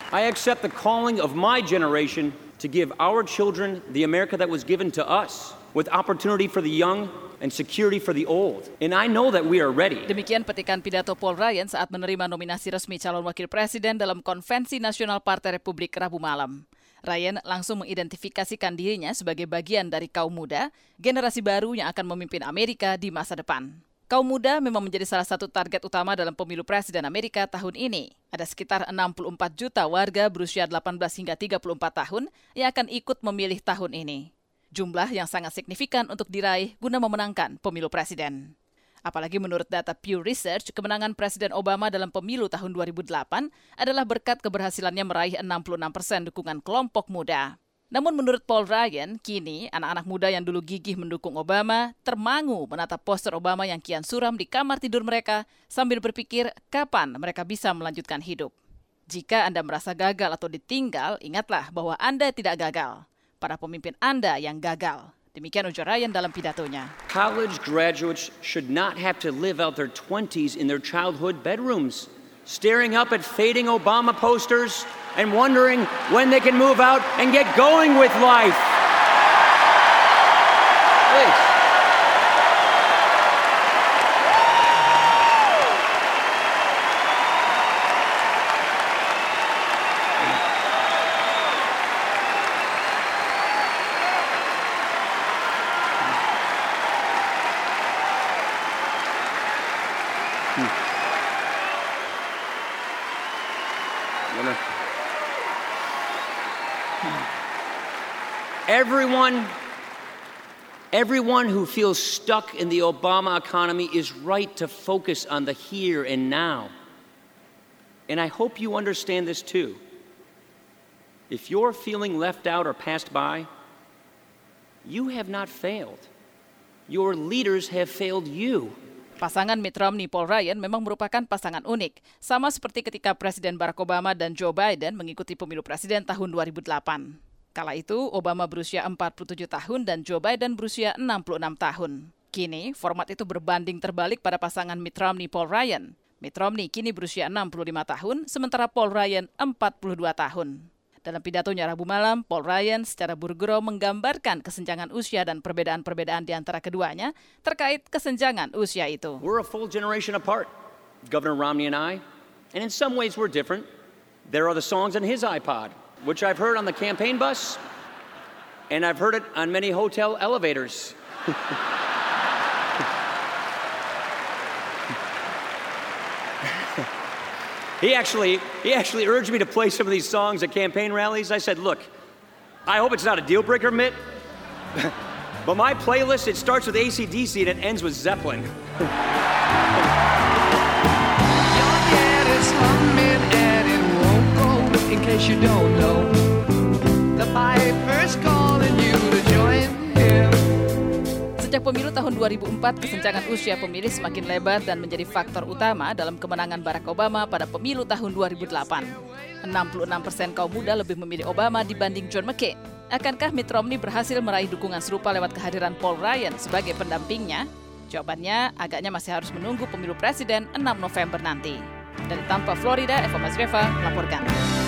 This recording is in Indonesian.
I accept the calling of my generation to give our children the America that was given to us, with opportunity for the young and security for the old. And I know that we are ready. Demikian petikan pidato Paul Ryan saat menerima nominasi resmi calon wakil presiden dalam Konvensi Nasional Partai Republik Rabu malam. Ryan langsung mengidentifikasikan dirinya sebagai bagian dari kaum muda, generasi baru yang akan memimpin Amerika di masa depan. Kaum muda memang menjadi salah satu target utama dalam pemilu presiden Amerika tahun ini. Ada sekitar 64 juta warga berusia 18 hingga 34 tahun yang akan ikut memilih tahun ini. Jumlah yang sangat signifikan untuk diraih guna memenangkan pemilu presiden. Apalagi menurut data Pew Research, kemenangan Presiden Obama dalam pemilu tahun 2008 adalah berkat keberhasilannya meraih 66% dukungan kelompok muda. Namun menurut Paul Ryan, kini anak-anak muda yang dulu gigih mendukung Obama termangu menatap poster Obama yang kian suram di kamar tidur mereka sambil berpikir kapan mereka bisa melanjutkan hidup. Jika Anda merasa gagal atau ditinggal, ingatlah bahwa Anda tidak gagal. Para pemimpin Anda yang gagal. Demikian ujar Ryan dalam pidatonya. College graduates should not have to live out their 20s in their childhood bedrooms, staring up at fading Obama posters and wondering when they can move out and get going with life. Please. Everyone who feels stuck in the Obama economy is right to focus on the here and now. And I hope you understand this too. If you're feeling left out or passed by, you have not failed. Your leaders have failed you. Pasangan Mitt Romney-Paul Ryan memang merupakan pasangan unik, sama seperti ketika Presiden Barack Obama dan Joe Biden mengikuti pemilu presiden tahun 2008. Kala itu, Obama berusia 47 tahun dan Joe Biden berusia 66 tahun. Kini, format itu berbanding terbalik pada pasangan Mitt Romney-Paul Ryan. Mitt Romney kini berusia 65 tahun, sementara Paul Ryan 42 tahun. Dalam pidatonya Rabu malam, Paul Ryan secara burgero menggambarkan kesenjangan usia dan perbedaan-perbedaan di antara keduanya terkait kesenjangan usia itu. We're a full generation apart, Governor Romney and I, and in some ways we're different. There are the songs on his iPod, which I've heard on the campaign bus, and I've heard it on many hotel elevators. He actually urged me to play some of these songs at campaign rallies. I said, look, I hope it's not a deal breaker, Mitt, but my playlist, it starts with AC/DC and it ends with Zeppelin. In case you don't know, the Piper's calling you to join him. Sejak pemilu tahun 2004, kesenjangan usia pemilih semakin lebar dan menjadi faktor utama dalam kemenangan Barack Obama pada pemilu tahun 2008. 66% kaum muda lebih memilih Obama dibanding John McCain. Akankah Mitt Romney berhasil meraih dukungan serupa lewat kehadiran Paul Ryan sebagai pendampingnya? Jawabannya agaknya masih harus menunggu pemilu presiden 6 November nanti. Dari Tampa, Florida, Eva Mazreva melaporkan.